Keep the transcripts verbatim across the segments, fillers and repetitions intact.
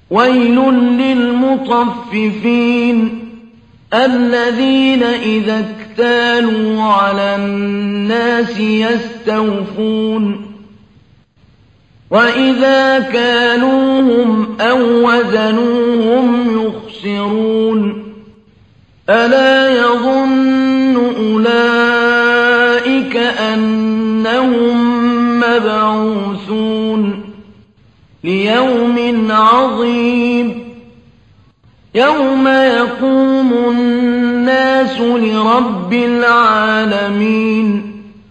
ويل للمطففين الذين إذا اكتالوا على الناس يستوفون وإذا كالوهم أو وزنوهم يخسرون ألا يظن أولئك أنهم مبعوثون ليوم عظيم يوم يقوم الناس لرب العالمين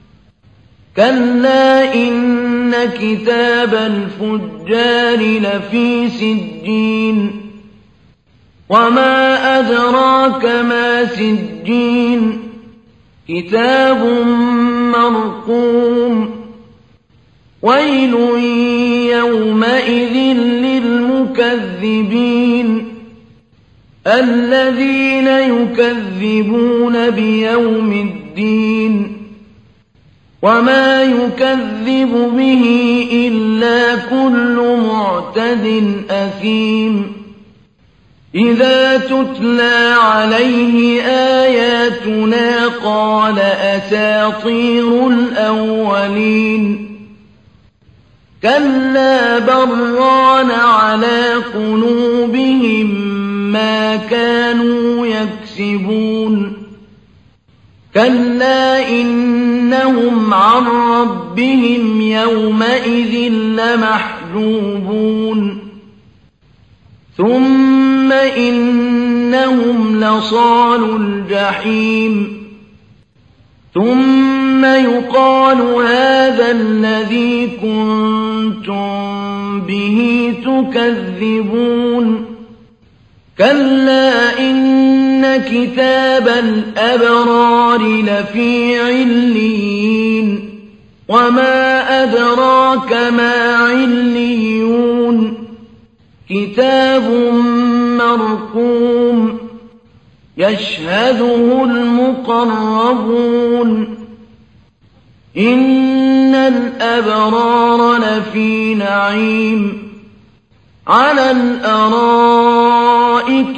كلا إن كتاب الفجار لفي سجين وما أدراك ما سجين كتاب مرقوم ويل يومئذ للمكذبين الذين يكذبون بيوم الدين وما يكذب به إلا كل معتد أثيم إذا تتلى عليه آياتنا قال أساطير الأولين كلا بران على قلوبهم ما كانوا يكسبون كلا إنهم عن ربهم يومئذ لمحجوبون ثم إنهم لصالوا الجحيم ثم يقال هذا الذي كنتم به تكذبون كلا إن كتاب الأبرار لفي عليين وما أدراك ما عليون كتاب مرقوم يشهده المقربون إن الأبرار لفي نعيم على الأرائك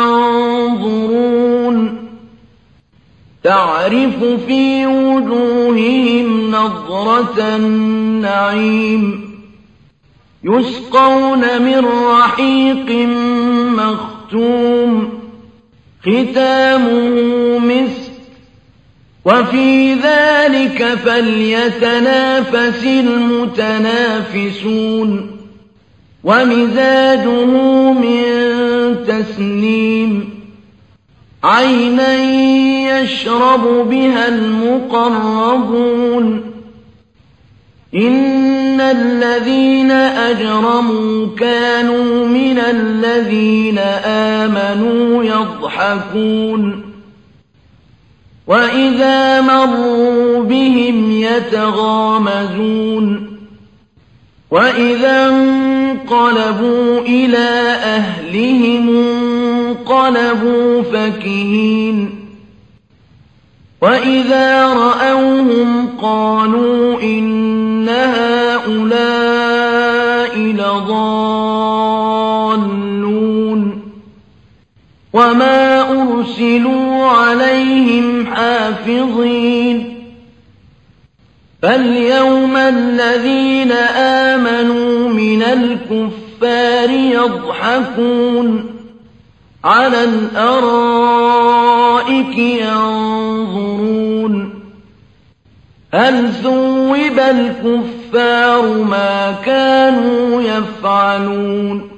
ينظرون تعرف في وجوههم نضرة النعيم يسقون من رحيق مختوم ختامه مسك وفي ذلك فليتنافس المتنافسون ومزاجه من تسنيم عينا يشرب بها المقربون إن الذين أجرموا كانوا من الذين آمنوا يضحكون وإذا مروا بهم يتغامزون وإذا انقلبوا إلى أهلهم انقلبوا فكهين وإذا رأوهم قالوا إن هؤلاء لضالون وما أرسلوا عليهم حافظين فاليوم الذين آمنوا من الكفار يضحكون على الأرائك ينظرون هل ثوب الكفار ما كانوا يفعلون